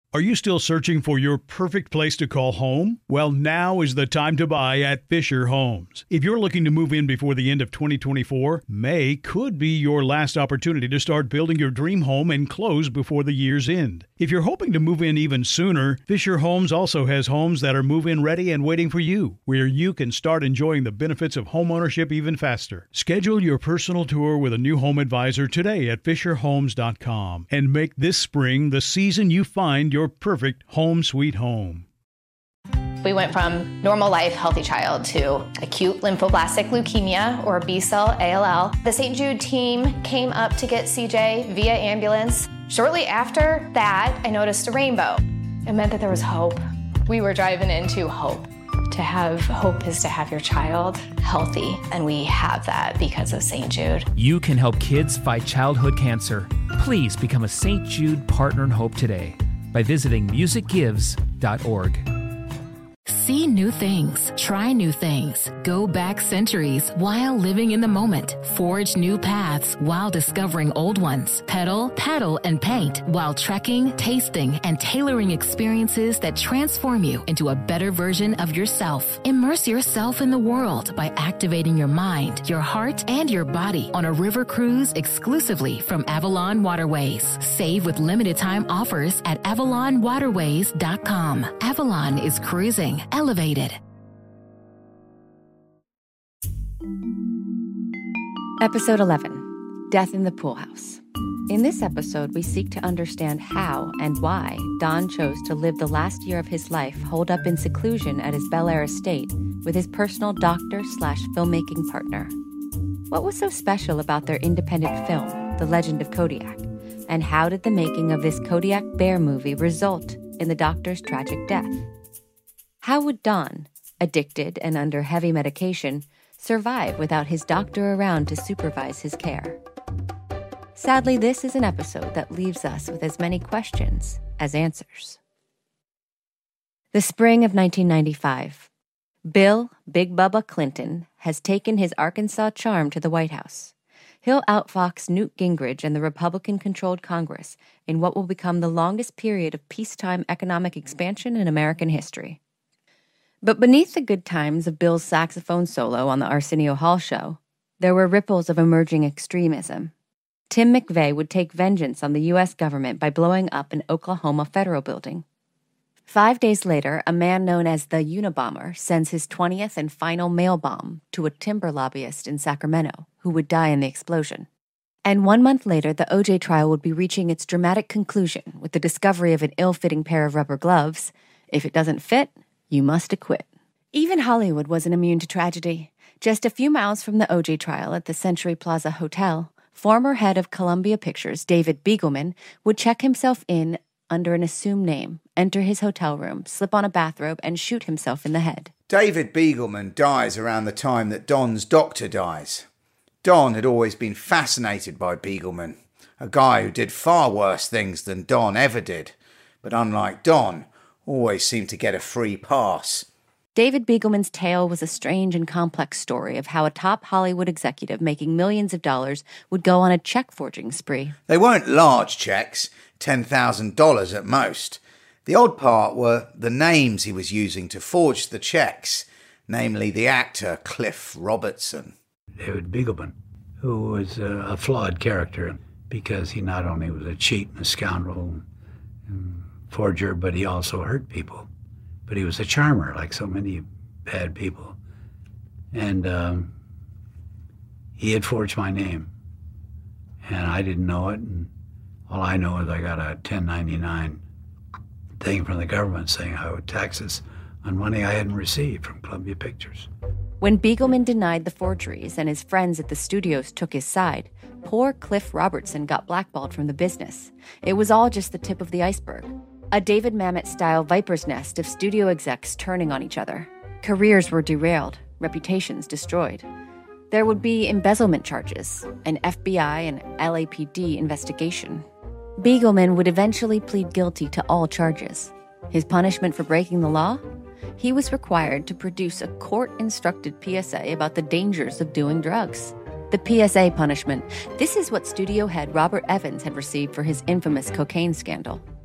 Are you still searching for your perfect place to call home? Well, now is the time to buy at Fisher Homes. If you're looking to move in before the end of 2024, May could be your last opportunity to start building your dream home and close before the year's end. If you're hoping to move in even sooner, Fisher Homes also has homes that are move-in ready and waiting for you, where you can start enjoying the benefits of homeownership even faster. Schedule your personal tour with a new home advisor today at FisherHomes.com and make this spring the season you find your perfect home sweet home. We went from normal life, healthy child to acute lymphoblastic leukemia, or B-cell ALL. The St. Jude team came up to get CJ via ambulance. Shortly after that, I noticed a rainbow. It meant that there was hope. We were driving into hope. To have hope is to have your child healthy, and we have that because of St. Jude. You can help kids fight childhood cancer. Please become a St. Jude Partner in Hope today by visiting musicgives.org. See new things, try new things, go back centuries while living in the moment, forge new paths while discovering old ones, pedal, paddle, and paint while trekking, tasting, and tailoring experiences that transform you into a better version of yourself. Immerse yourself in the world by activating your mind, your heart, and your body on a river cruise exclusively from Avalon Waterways. Save with limited time offers at AvalonWaterways.com. Avalon is cruising elevated. Episode 11, Death in the Pool House. In this episode, we seek to understand how and why Don chose to live the last year of his life holed up in seclusion at his Bel Air estate with his personal doctor/filmmaking partner. What was so special about their independent film, The Legend of Kodiak? And how did the making of this Kodiak Bear movie result in the doctor's tragic death? How would Don, addicted and under heavy medication, survive without his doctor around to supervise his care? Sadly, this is an episode that leaves us with as many questions as answers. The spring of 1995. Bill Big Bubba Clinton has taken his Arkansas charm to the White House. He'll outfox Newt Gingrich and the Republican-controlled Congress in what will become the longest period of peacetime economic expansion in American history. But beneath the good times of Bill's saxophone solo on the Arsenio Hall show, there were ripples of emerging extremism. Tim McVeigh would take vengeance on the U.S. government by blowing up an Oklahoma federal building. 5 days later, a man known as the Unabomber sends his 20th and final mail bomb to a timber lobbyist in Sacramento, who would die in the explosion. And 1 month later, the O.J. trial would be reaching its dramatic conclusion with the discovery of an ill-fitting pair of rubber gloves. If it doesn't fit, you must acquit. Even Hollywood wasn't immune to tragedy. Just a few miles from the O.J. trial at the Century Plaza Hotel, former head of Columbia Pictures, David Beagleman, would check himself in under an assumed name, enter his hotel room, slip on a bathrobe, and shoot himself in the head. David Beagleman dies around the time that Don's doctor dies. Don had always been fascinated by Beagleman, a guy who did far worse things than Don ever did, but unlike Don, always seemed to get a free pass. David Beagleman's tale was a strange and complex story of how a top Hollywood executive making millions of dollars would go on a check-forging spree. They weren't large checks, $10,000 at most. The odd part were the names he was using to forge the checks, namely the actor Cliff Robertson. David Beagleman, who was a flawed character because he not only was a cheat and a scoundrel and forger, but he also hurt people. But he was a charmer, like so many bad people. And he had forged my name. And I didn't know it. And all I know is I got a 1099 thing from the government saying I owed taxes on money I hadn't received from Columbia Pictures. When Beagleman denied the forgeries and his friends at the studios took his side, poor Cliff Robertson got blackballed from the business. It was all just the tip of the iceberg. A David Mamet-style viper's nest of studio execs turning on each other. Careers were derailed, reputations destroyed. There would be embezzlement charges, an FBI and LAPD investigation. Beagleman would eventually plead guilty to all charges. His punishment for breaking the law? He was required to produce a court-instructed PSA about the dangers of doing drugs. The PSA punishment. This is what studio head Robert Evans had received for his infamous cocaine scandal.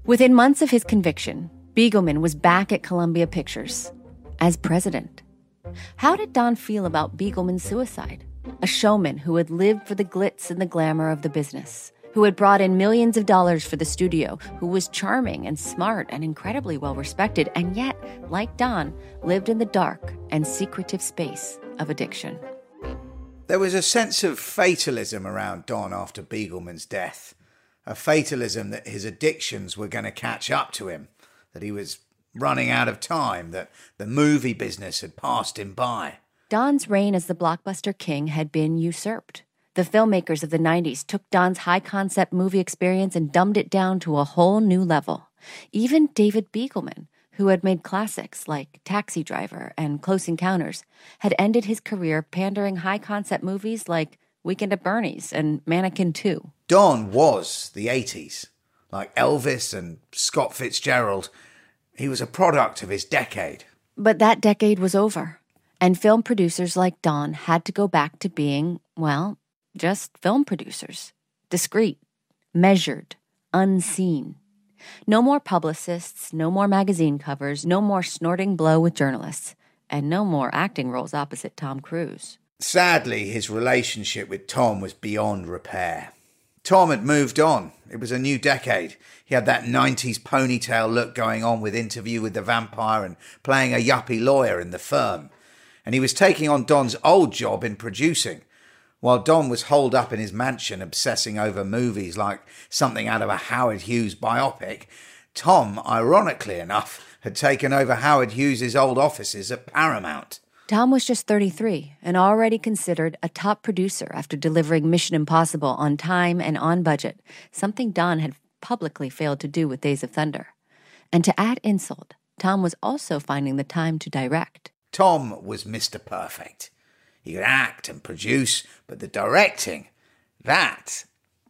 Within months of his conviction, Beagleman was back at Columbia Pictures as president. How did Don feel about Beagleman's suicide? A showman who had lived for the glitz and the glamour of the business, who had brought in millions of dollars for the studio, who was charming and smart and incredibly well-respected, and yet, like Don, lived in the dark and secretive space of addiction. There was a sense of fatalism around Don after Beagleman's death. A fatalism that his addictions were going to catch up to him, that he was running out of time, that the movie business had passed him by. Don's reign as the blockbuster king had been usurped. The filmmakers of the 90s took Don's high-concept movie experience and dumbed it down to a whole new level. Even David Beagleman, who had made classics like Taxi Driver and Close Encounters, had ended his career pandering high-concept movies like Weekend at Bernie's and Mannequin 2. Don was the 80s. Like Elvis and Scott Fitzgerald, he was a product of his decade. But that decade was over, and film producers like Don had to go back to being, well, just film producers. Discreet, measured, unseen. No more publicists, no more magazine covers, no more snorting blow with journalists, and no more acting roles opposite Tom Cruise. Sadly, his relationship with Tom was beyond repair. Tom had moved on. It was a new decade. He had that 90s ponytail look going on with Interview with the Vampire and playing a yuppie lawyer in The Firm. And he was taking on Don's old job in producing, while Don was holed up in his mansion obsessing over movies like something out of a Howard Hughes biopic. Tom, ironically enough, had taken over Howard Hughes' old offices at Paramount. Tom was just 33 and already considered a top producer after delivering Mission Impossible on time and on budget, something Don had publicly failed to do with Days of Thunder. And to add insult, Tom was also finding the time to direct. Tom was Mr. Perfect. He could act and produce, but the directing, that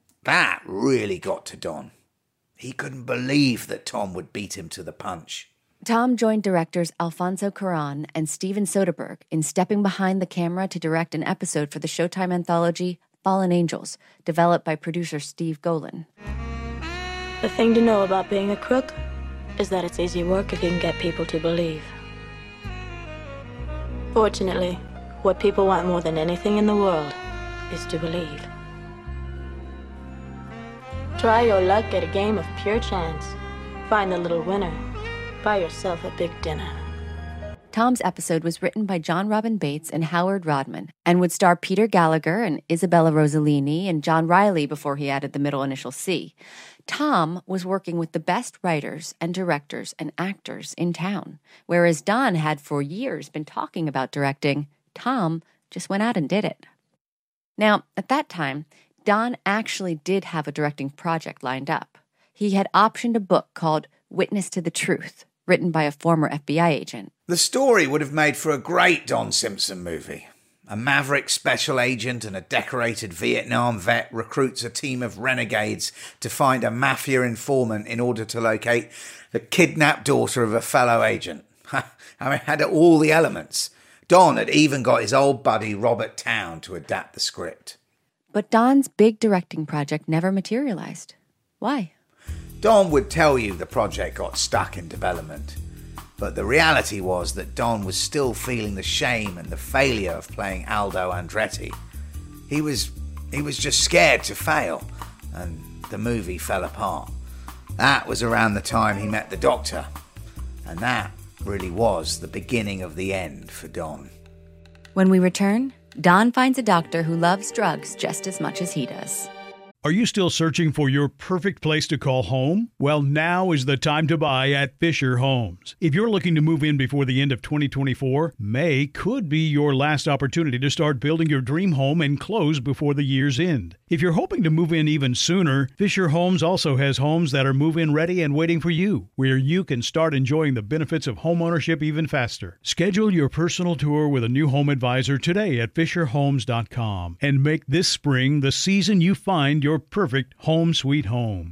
really got to Don. He couldn't believe that Tom would beat him to the punch. Tom joined directors Alfonso Cuarón and Steven Soderbergh in stepping behind the camera to direct an episode for the Showtime anthology Fallen Angels, developed by producer Steve Golan. The thing to know about being a crook is that it's easy work if you can get people to believe. Fortunately, what people want more than anything in the world is to believe. Try your luck at a game of pure chance. Find the little winner. Buy yourself a big dinner. Tom's episode was written by John Robin Bates and Howard Rodman and would star Peter Gallagher and Isabella Rossellini and John Riley before he added the middle initial C. Tom was working with the best writers and directors and actors in town, whereas Don had for years been talking about directing. Tom just went out and did it. Now, at that time, Don actually did have a directing project lined up. He had optioned a book called Witness to the Truth, written by a former FBI agent. The story would have made for a great Don Simpson movie. A maverick special agent and a decorated Vietnam vet recruits a team of renegades to find a mafia informant in order to locate the kidnapped daughter of a fellow agent. I mean, it had all the elements. Don had even got his old buddy Robert Towne to adapt the script. But Don's big directing project never materialized. Why? Don would tell you the project got stuck in development. But the reality was that Don was still feeling the shame and the failure of playing Aldo Andretti. He was just scared to fail, and the movie fell apart. That was around the time he met the doctor, and that really was the beginning of the end for Don. When we return, Don finds a doctor who loves drugs just as much as he does. Are you still searching for your perfect place to call home? Well, now is the time to buy at Fisher Homes. If you're looking to move in before the end of 2024, May could be your last opportunity to start building your dream home and close before the year's end. If you're hoping to move in even sooner, Fisher Homes also has homes that are move-in ready and waiting for you, where you can start enjoying the benefits of homeownership even faster. Schedule your personal tour with a new home advisor today at FisherHomes.com and make this spring the season you find your perfect home sweet home.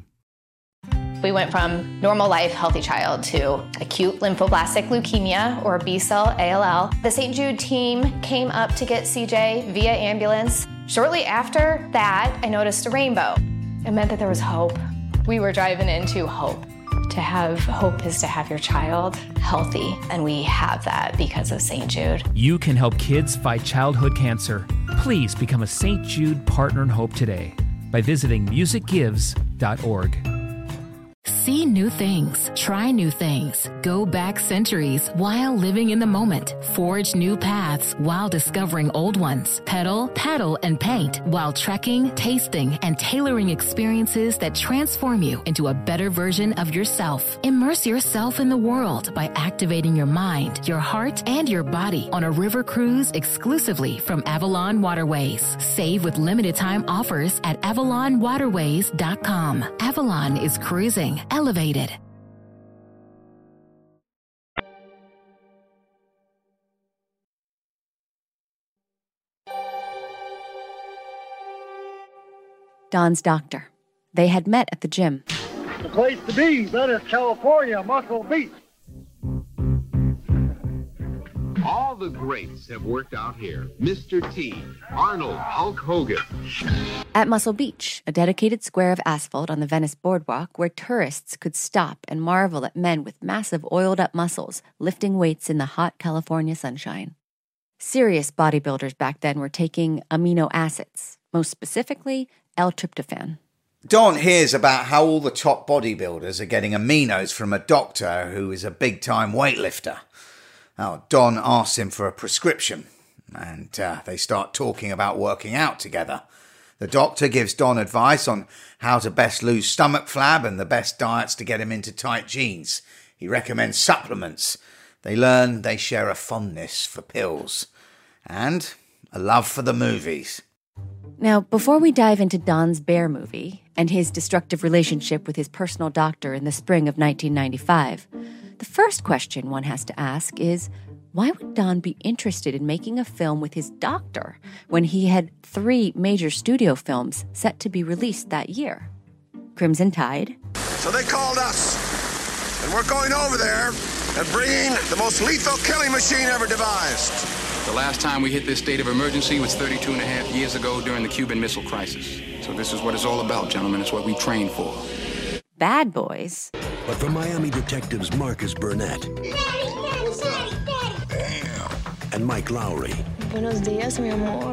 We went from normal life, healthy child to acute lymphoblastic leukemia, or B-cell ALL. The St. Jude team came up to get CJ via ambulance. Shortly after that, I noticed a rainbow. It meant that there was hope. We were driving into hope. To have hope is to have your child healthy, and we have that because of St. Jude. You can help kids fight childhood cancer. Please become a St. Jude Partner in Hope today by visiting musicgives.org. See new things, try new things, go back centuries while living in the moment, forge new paths while discovering old ones, pedal, paddle, and paint while trekking, tasting, and tailoring experiences that transform you into a better version of yourself. Immerse yourself in the world by activating your mind, your heart, and your body on a river cruise exclusively from Avalon Waterways. Save with limited time offers at avalonwaterways.com. Avalon is cruising elevated. Don's doctor. They had met at the gym. The place to be, that is California, Muscle Beach. All the greats have worked out here. Mr. T, Arnold, Hulk Hogan. At Muscle Beach, a dedicated square of asphalt on the Venice boardwalk where tourists could stop and marvel at men with massive oiled-up muscles lifting weights in the hot California sunshine. Serious bodybuilders back then were taking amino acids, most specifically L-tryptophan. Don hears about how all the top bodybuilders are getting aminos from a doctor who is a big-time weightlifter. Now, Don asks him for a prescription, and they start talking about working out together. The doctor gives Don advice on how to best lose stomach flab and the best diets to get him into tight jeans. He recommends supplements. They learn they share a fondness for pills and a love for the movies. Now, before we dive into Don's Bear movie and his destructive relationship with his personal doctor in the spring of 1995, the first question one has to ask is, why would Don be interested in making a film with his doctor when he had 3 major studio films set to be released that year? Crimson Tide. So they called us, and we're going over there and bringing the most lethal killing machine ever devised. The last time we hit this state of emergency was 32 and a half years ago during the Cuban Missile Crisis. So this is what it's all about, gentlemen. It's what we trained for. Bad Boys. But for Miami detectives Marcus Burnett and Mike Lowry, Buenos dias, mi amor.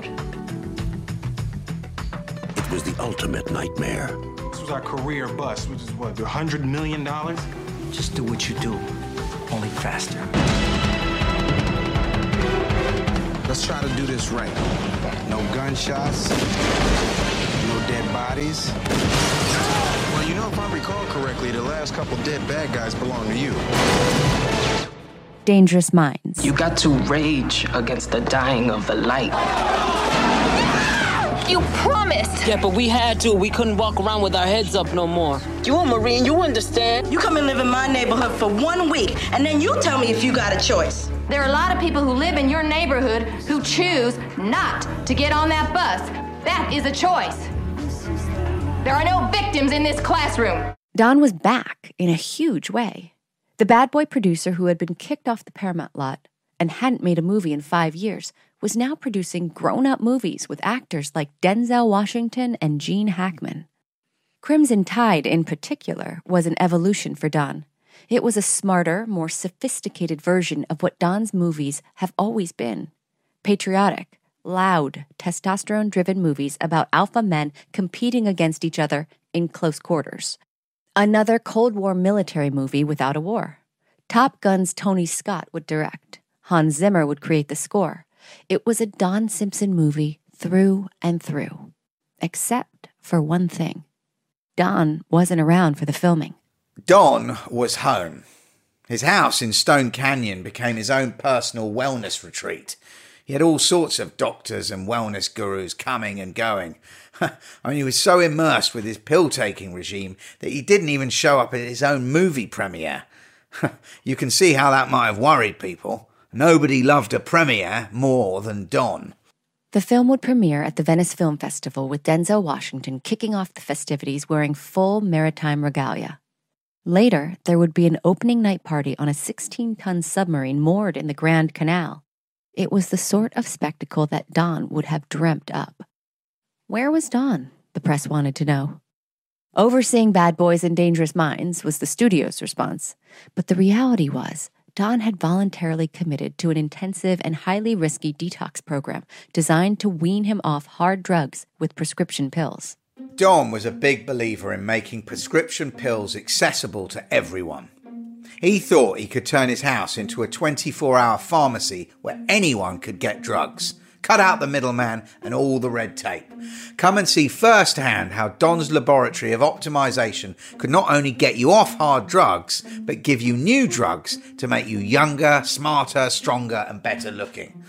it was the ultimate nightmare. This was our career bust, which is what, $100 million? Just do what you do, only faster. Let's try to do this right. No gunshots, no dead bodies. Well, you know, if I recall correctly, the last couple dead bad guys belong to you. Dangerous Minds. You got to rage against the dying of the light. You promised! Yeah, but we had to. We couldn't walk around with our heads up no more. You a Marine, you understand. You come and live in my neighborhood for 1 week, and then you tell me if you got a choice. There are a lot of people who live in your neighborhood who choose not to get on that bus. That is a choice. There are no victims in this classroom. Don was back in a huge way. The bad boy producer who had been kicked off the Paramount lot and hadn't made a movie in 5 years was now producing grown-up movies with actors like Denzel Washington and Gene Hackman. Crimson Tide, in particular, was an evolution for Don. It was a smarter, more sophisticated version of what Don's movies have always been. Patriotic, loud, testosterone-driven movies about alpha men competing against each other in close quarters. Another Cold War military movie without a war. Top Gun's Tony Scott would direct. Hans Zimmer would create the score. It was a Don Simpson movie through and through. Except for one thing. Don wasn't around for the filming. Don was home. His house in Stone Canyon became his own personal wellness retreat. He had all sorts of doctors and wellness gurus coming and going. I mean, he was so immersed with his pill-taking regime that he didn't even show up at his own movie premiere. You can see how that might have worried people. Nobody loved a premiere more than Don. The film would premiere at the Venice Film Festival with Denzel Washington kicking off the festivities wearing full maritime regalia. Later, there would be an opening night party on a 16-ton submarine moored in the Grand Canal. It was the sort of spectacle that Don would have dreamt up. Where was Don? The press wanted to know. Overseeing Bad Boys and Dangerous Minds was the studio's response, but the reality was Don had voluntarily committed to an intensive and highly risky detox program designed to wean him off hard drugs with prescription pills. Don was a big believer in making prescription pills accessible to everyone. He thought he could turn his house into a 24-hour pharmacy where anyone could get drugs. Cut out the middleman and all the red tape. Come and see firsthand how Don's laboratory of optimization could not only get you off hard drugs, but give you new drugs to make you younger, smarter, stronger, and better looking.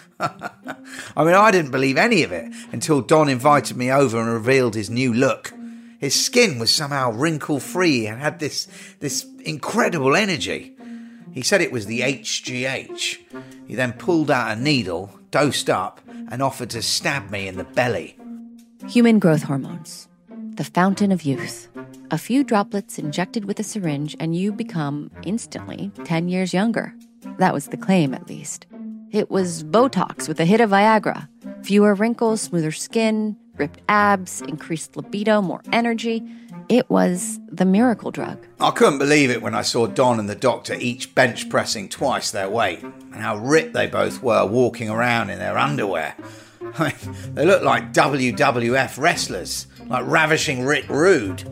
I didn't believe any of it until Don invited me over and revealed his new look. His skin was somehow wrinkle-free and had this incredible energy. He said it was the HGH. He then pulled out a needle, dosed up, and offered to stab me in the belly. Human growth hormones, the fountain of youth. A few droplets injected with a syringe and you become, instantly, 10 years younger. That was the claim, at least. It was Botox with a hit of Viagra. Fewer wrinkles, smoother skin, ripped abs, increased libido, more energy. It was the miracle drug. I couldn't believe it when I saw Don and the doctor each bench pressing twice their weight, and how ripped they both were walking around in their underwear. They looked like WWF wrestlers, like ravishing Rick Rude.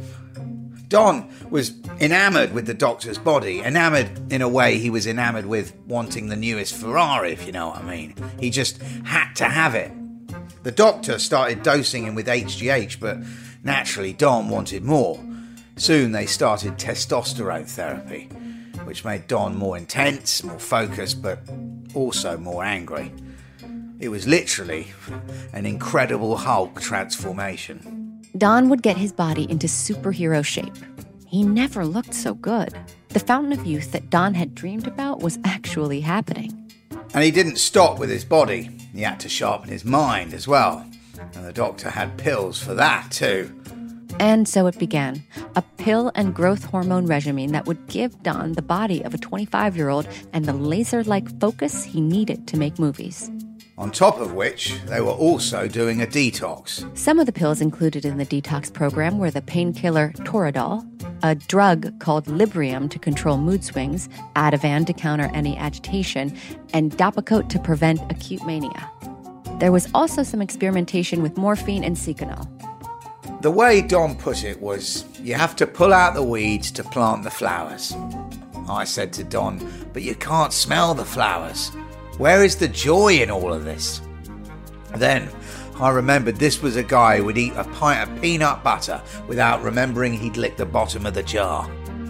Don was enamoured with the doctor's body, enamoured in a way he was enamoured with wanting the newest Ferrari, if you know what I mean. He just had to have it. The doctor started dosing him with HGH, but naturally, Don wanted more. Soon they started testosterone therapy, which made Don more intense, more focused, but also more angry. It was literally an Incredible Hulk transformation. Don would get his body into superhero shape. He never looked so good. The fountain of youth that Don had dreamed about was actually happening. And he didn't stop with his body. He had to sharpen his mind as well. And the doctor had pills for that too. And so it began, a pill and growth hormone regimen that would give Don the body of a 25-year-old and the laser-like focus he needed to make movies. On top of which, they were also doing a detox. Some of the pills included in the detox program were the painkiller Toradol, a drug called Librium to control mood swings, Ativan to counter any agitation, and Depakote to prevent acute mania. There was also some experimentation with morphine and Seconal. The way Don put it was, you have to pull out the weeds to plant the flowers. I said to Don, but you can't smell the flowers. Where is the joy in all of this? Then I remembered this was a guy who would eat a pint of peanut butter without remembering he'd licked the bottom of the jar.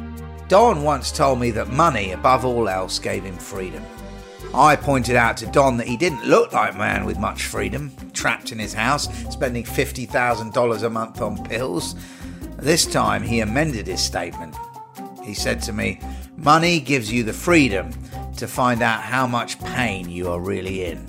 Don once told me that money, above all else, gave him freedom. I pointed out to Don that he didn't look like a man with much freedom, trapped in his house, spending $50,000 a month on pills. This time he amended his statement. He said to me, money gives you the freedom to find out how much pain you are really in.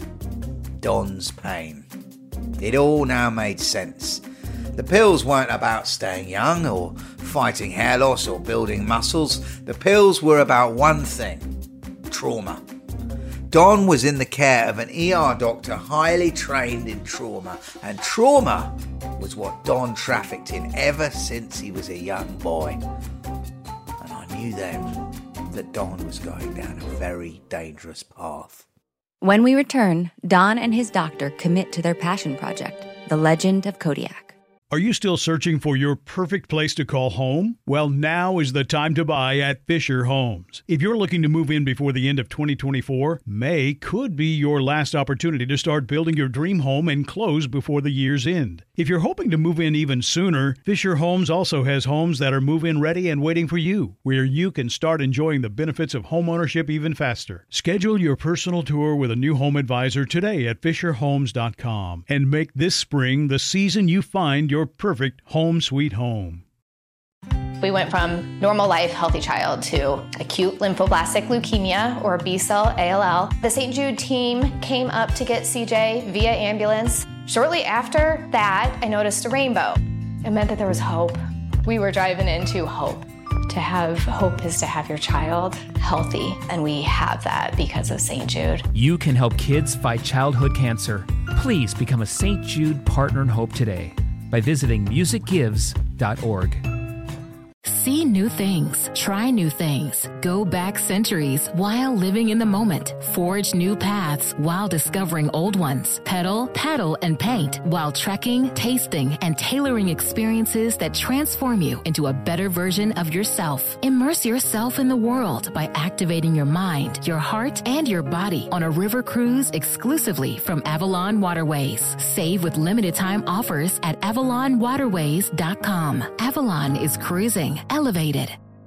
Don's pain. It all now made sense. The pills weren't about staying young or fighting hair loss or building muscles. The pills were about one thing: trauma. Don was in the care of an ER doctor highly trained in trauma, and trauma was what Don trafficked in ever since he was a young boy. And I knew then that Don was going down a very dangerous path. When we return, Don and his doctor commit to their passion project, The Legend of Kodiak. Are you still searching for your perfect place to call home? Well, now is the time to buy at Fisher Homes. If you're looking to move in before the end of 2024, May could be your last opportunity to start building your dream home and close before the year's end. If you're hoping to move in even sooner, Fisher Homes also has homes that are move-in ready and waiting for you, where you can start enjoying the benefits of homeownership even faster. Schedule your personal tour with a new home advisor today at FisherHomes.com and make this spring the season you find your perfect home sweet home. We went from normal life, healthy child to acute lymphoblastic leukemia, or B-cell ALL. The St. Jude team came up to get CJ via ambulance. Shortly after that, I noticed a rainbow. It meant that there was hope. We were driving into hope. To have hope is to have your child healthy, and we have that because of St. Jude. You can help kids fight childhood cancer. Please become a St. Jude Partner in Hope today by visiting musicgives.org. See new things, try new things, go back centuries while living in the moment, forge new paths while discovering old ones, pedal, paddle, and paint while trekking, tasting, and tailoring experiences that transform you into a better version of yourself. Immerse yourself in the world by activating your mind, your heart, and your body on a river cruise exclusively from Avalon Waterways. Save with limited time offers at avalonwaterways.com. Avalon is cruising elevated.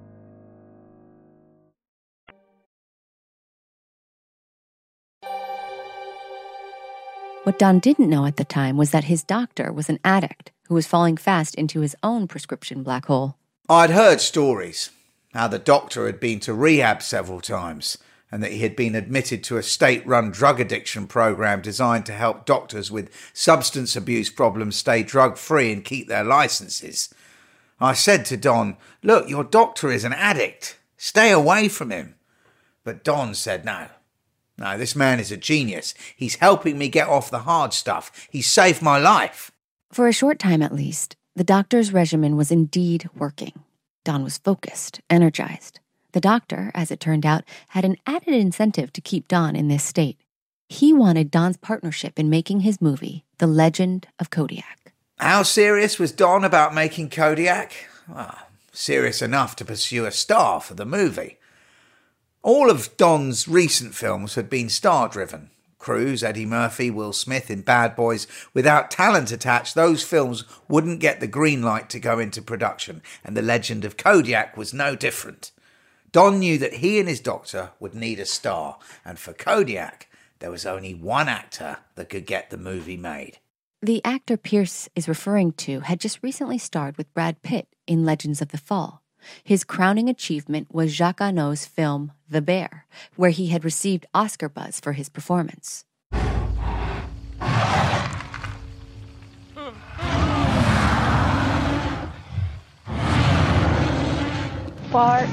What Don didn't know at the time was that his doctor was an addict who was falling fast into his own prescription black hole. I'd heard stories, how the doctor had been to rehab several times, and that he had been admitted to a state-run drug addiction program designed to help doctors with substance abuse problems stay drug-free and keep their licenses. I said to Don, "Look, your doctor is an addict. Stay away from him." But Don said, No, this man is a genius. He's helping me get off the hard stuff. He saved my life. For a short time at least, the doctor's regimen was indeed working. Don was focused, energized. The doctor, as it turned out, had an added incentive to keep Don in this state. He wanted Don's partnership in making his movie, The Legend of Kodiak. How serious was Don about making Kodiak? Well, serious enough to pursue a star for the movie. All of Don's recent films had been star-driven. Cruise, Eddie Murphy, Will Smith in Bad Boys. Without talent attached, those films wouldn't get the green light to go into production, and The Legend of Kodiak was no different. Don knew that he and his doctor would need a star, and for Kodiak, there was only one actor that could get the movie made. The actor Pierce is referring to had just recently starred with Brad Pitt in Legends of the Fall. His crowning achievement was Jacques Hano's film The Bear, where he had received Oscar buzz for his performance. Bart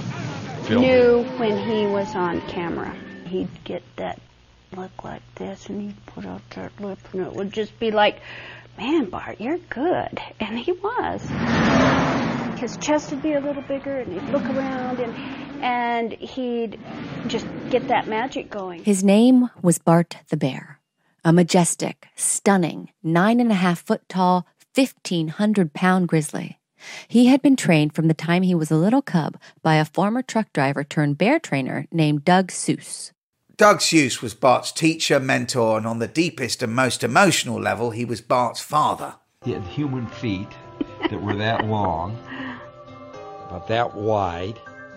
knew when he was on camera. He'd get that look like this, and he'd put out that lip, and it would just be like, "Man, Bart, you're good." And he was. His chest would be a little bigger, and he'd look around, and he'd just get that magic going. His name was Bart the Bear, a majestic, stunning, 9.5-foot tall, 1,500-pound grizzly. He had been trained from the time he was a little cub by a former truck driver turned bear trainer named Doug Seuss. Doug Seuss was Bart's teacher, mentor, and on the deepest and most emotional level, he was Bart's father. He had human feet that were that long, about that wide,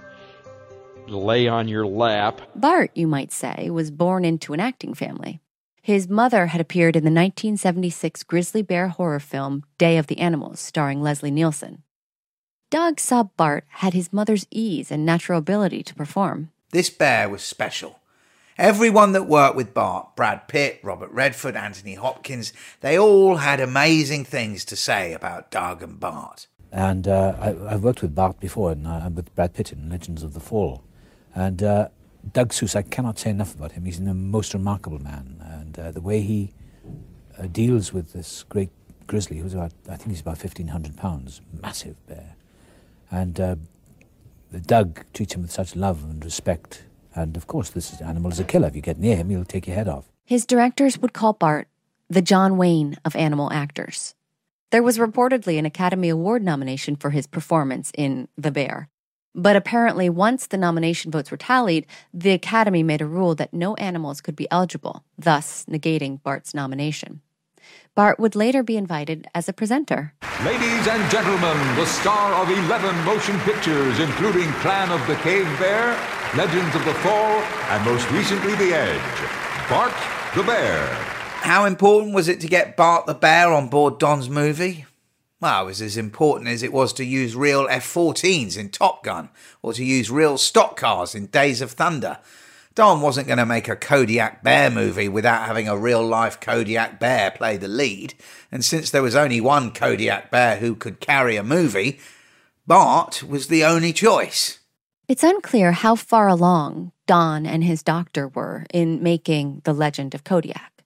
lay on your lap. Bart, you might say, was born into an acting family. His mother had appeared in the 1976 grizzly bear horror film Day of the Animals, starring Leslie Nielsen. Doug saw Bart had his mother's ease and natural ability to perform. This bear was special. Everyone that worked with Bart, Brad Pitt, Robert Redford, Anthony Hopkins, they all had amazing things to say about Doug and Bart. And I've worked with Bart before, and with Brad Pitt in Legends of the Fall. And Doug Seuss, I cannot say enough about him. He's a most remarkable man. And the way he deals with this great grizzly, who's I think he's about 1,500 pounds, massive bear. And Doug treats him with such love and respect. And, of course, this animal is a killer. If you get near him, he'll take your head off. His directors would call Bart the John Wayne of animal actors. There was reportedly an Academy Award nomination for his performance in The Bear. But apparently, once the nomination votes were tallied, the Academy made a rule that no animals could be eligible, thus negating Bart's nomination. Bart would later be invited as a presenter. Ladies and gentlemen, the star of 11 motion pictures, including Clan of the Cave Bear, Legends of the Fall, and most recently The Edge, Bart the Bear. How important was it to get Bart the Bear on board Don's movie? Well, it was as important as it was to use real F-14s in Top Gun, or to use real stock cars in Days of Thunder. Don wasn't going to make a Kodiak Bear movie without having a real-life Kodiak Bear play the lead, and since there was only one Kodiak Bear who could carry a movie, Bart was the only choice. It's unclear how far along Don and his doctor were in making The Legend of Kodiak.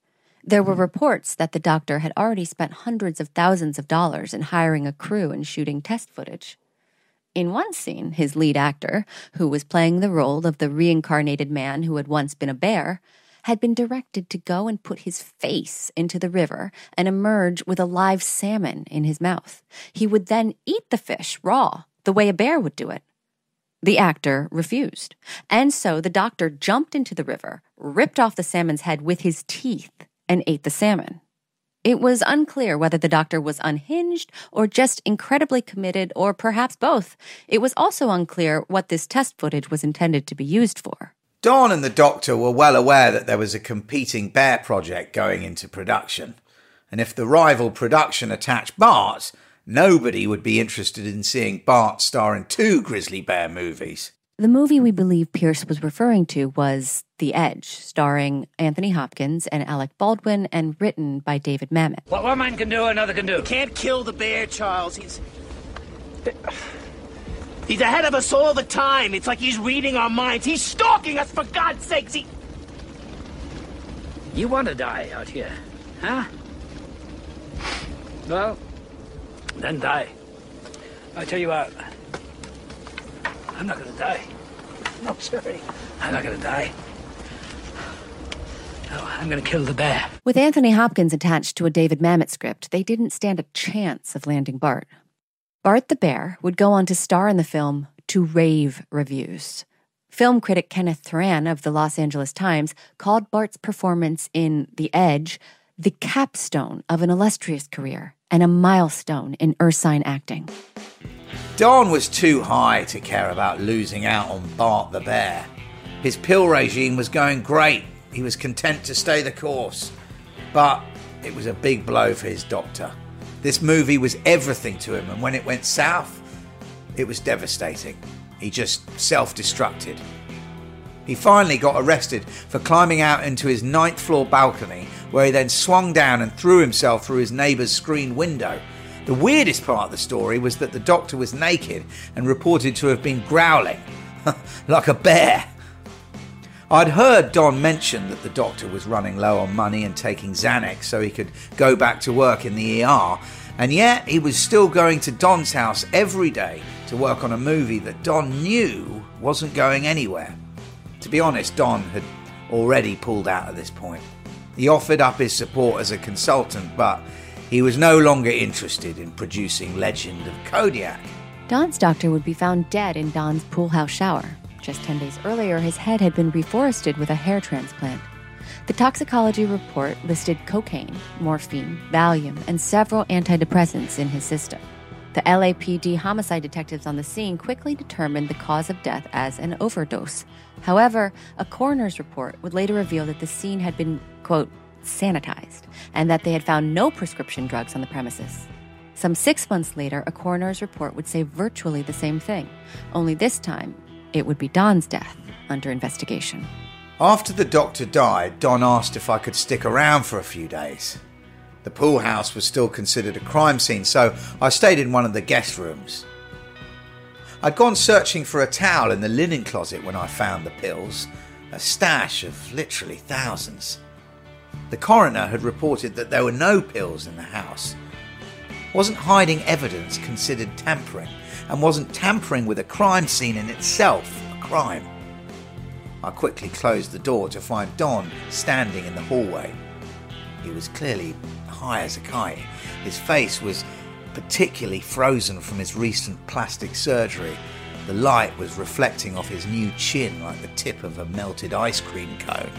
There were reports that the doctor had already spent hundreds of thousands of dollars in hiring a crew and shooting test footage. In one scene, his lead actor, who was playing the role of the reincarnated man who had once been a bear, had been directed to go and put his face into the river and emerge with a live salmon in his mouth. He would then eat the fish raw, the way a bear would do it. The actor refused, and so the doctor jumped into the river, ripped off the salmon's head with his teeth, and ate the salmon. It was unclear whether the doctor was unhinged or just incredibly committed, or perhaps both. It was also unclear what this test footage was intended to be used for. Don and the doctor were well aware that there was a competing bear project going into production, and if the rival production attached Bart, nobody would be interested in seeing Bart star in 2 grizzly bear movies. The movie we believe Pierce was referring to was The Edge, starring Anthony Hopkins and Alec Baldwin and written by David Mamet. What one man can do, another can do. You can't kill the bear, Charles. He's ahead of us all the time. It's like he's reading our minds. He's stalking us, for God's sakes. You want to die out here, huh? Well, then die. I tell you what, I'm not going to die. No, sorry. I'm not going to die. No, I'm going to kill the bear. With Anthony Hopkins attached to a David Mamet script, they didn't stand a chance of landing Bart. Bart the Bear would go on to star in the film to rave reviews. Film critic Kenneth Turan of the Los Angeles Times called Bart's performance in The Edge the capstone of an illustrious career and a milestone in ursine acting. Don was too high to care about losing out on Bart the Bear. His pill regime was going great. He was content to stay the course. But it was a big blow for his doctor. This movie was everything to him, and when it went south, it was devastating. He just self-destructed. He finally got arrested for climbing out into his 9th floor balcony, where he then swung down and threw himself through his neighbour's screen window. The weirdest part of the story was that the doctor was naked and reported to have been growling, like a bear. I'd heard Don mention that the doctor was running low on money and taking Xanax so he could go back to work in the ER, and yet he was still going to Don's house every day to work on a movie that Don knew wasn't going anywhere. To be honest, Don had already pulled out at this point. He offered up his support as a consultant, but he was no longer interested in producing Legend of Kodiak. Don's doctor would be found dead in Don's pool house shower. Just 10 days earlier, his head had been reforested with a hair transplant. The toxicology report listed cocaine, morphine, Valium, and several antidepressants in his system. The LAPD homicide detectives on the scene quickly determined the cause of death as an overdose. However, a coroner's report would later reveal that the scene had been, quote, sanitized, and that they had found no prescription drugs on the premises. Some 6 months later, a coroner's report would say virtually the same thing, only this time it would be Don's death under investigation. After the doctor died, Don asked if I could stick around for a few days. The pool house was still considered a crime scene, so I stayed in one of the guest rooms. I'd gone searching for a towel in the linen closet when I found the pills, a stash of literally thousands. The coroner had reported that there were no pills in the house. Wasn't hiding evidence considered tampering, and wasn't tampering with a crime scene in itself a crime? I quickly closed the door to find Don standing in the hallway. He was clearly high as a kite. His face was particularly frozen from his recent plastic surgery. The light was reflecting off his new chin like the tip of a melted ice cream cone.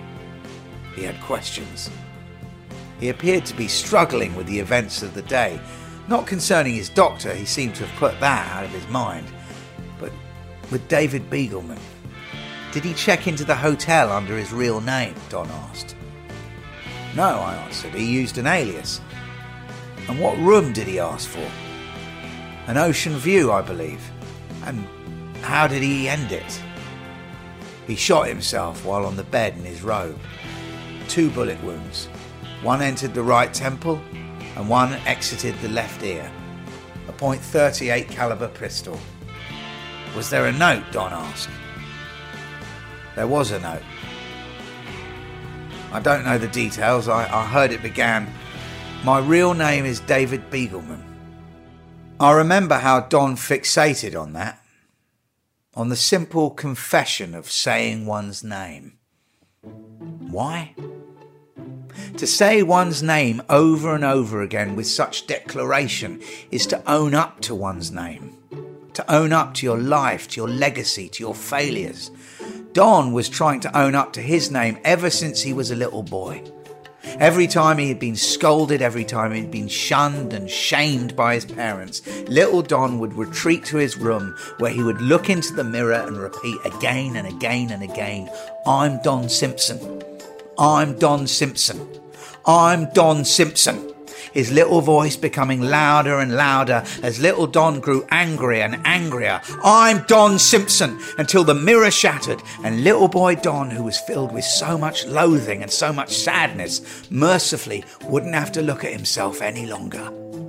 He had questions. He appeared to be struggling with the events of the day. Not concerning his doctor, he seemed to have put that out of his mind. But with David Beagleman, did he check into the hotel under his real name? Don asked. No, I answered. He used an alias. And what room did he ask for? An ocean view, I believe. And how did he end it? He shot himself while on the bed in his robe. 2 bullet wounds. One entered the right temple and one exited the left ear. A .38 caliber pistol. Was there a note? Don asked. There was a note. I don't know the details. I heard it began, "My real name is David Beagleman." I remember how Don fixated on that, on the simple confession of saying one's name. Why? To say one's name over and over again with such declaration is to own up to one's name, to own up to your life, to your legacy, to your failures. Don was trying to own up to his name ever since he was a little boy. Every time he had been scolded, every time he'd been shunned and shamed by his parents, little Don would retreat to his room where he would look into the mirror and repeat again and again and again, "I'm Don Simpson. I'm Don Simpson. I'm Don Simpson." His little voice becoming louder and louder as little Don grew angrier and angrier. "I'm Don Simpson," until the mirror shattered and little boy Don, who was filled with so much loathing and so much sadness, mercifully wouldn't have to look at himself any longer.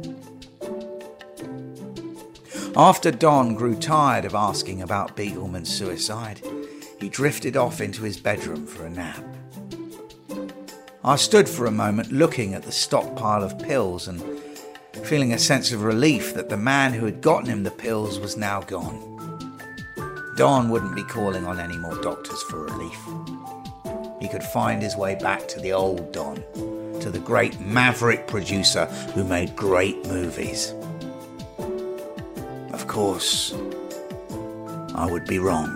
After Don grew tired of asking about Beagleman's suicide, he drifted off into his bedroom for a nap. I stood for a moment looking at the stockpile of pills and feeling a sense of relief that the man who had gotten him the pills was now gone. Don wouldn't be calling on any more doctors for relief. He could find his way back to the old Don, to the great maverick producer who made great movies. Of course, I would be wrong.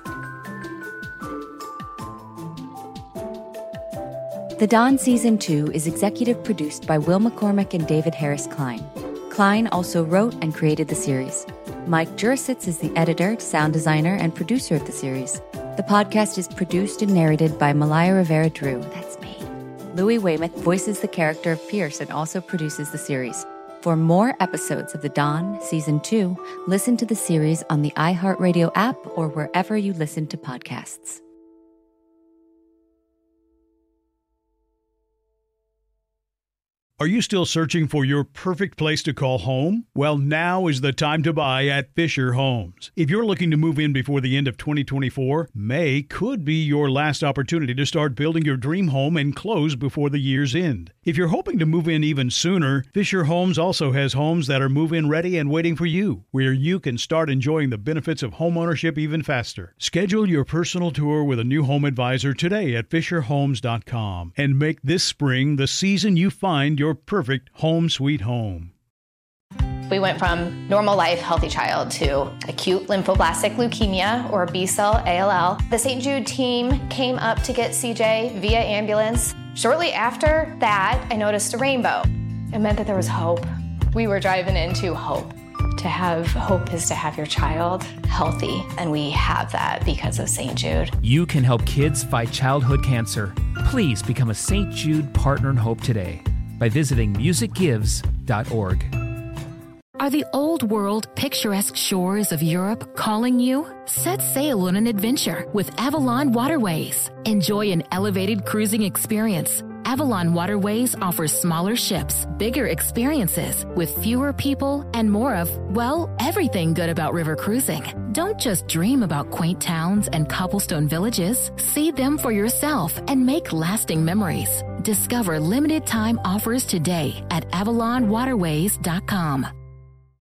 The Don Season 2 is executive produced by Will McCormick and David Harris Klein. Klein also wrote and created the series. Mike Jurisitz is the editor, sound designer, and producer of the series. The podcast is produced and narrated by Malaya Rivera-Drew. That's me. Louis Weymouth voices the character of Pierce and also produces the series. For more episodes of The Don Season 2, listen to the series on the iHeartRadio app or wherever you listen to podcasts. Are you still searching for your perfect place to call home? Well, now is the time to buy at Fisher Homes. If you're looking to move in before the end of 2024, May could be your last opportunity to start building your dream home and close before the year's end. If you're hoping to move in even sooner, Fisher Homes also has homes that are move-in ready and waiting for you, where you can start enjoying the benefits of homeownership even faster. Schedule your personal tour with a new home advisor today at FisherHomes.com and make this spring the season you find your perfect home sweet home. We went from normal life, healthy child to acute lymphoblastic leukemia or B-cell ALL. The St. Jude team came up to get CJ via ambulance. Shortly after that, I noticed a rainbow. It meant that there was hope. We were driving into hope. To have hope is to have your child healthy, and we have that because of St. Jude. You can help kids fight childhood cancer. Please become a St. Jude Partner in Hope today by visiting musicgives.org. Are the old world picturesque shores of Europe calling you? Set sail on an adventure with Avalon Waterways. Enjoy an elevated cruising experience. Avalon Waterways offers smaller ships, bigger experiences, with fewer people and more of, well, everything good about river cruising. Don't just dream about quaint towns and cobblestone villages. See them for yourself and make lasting memories. Discover limited time offers today at AvalonWaterways.com.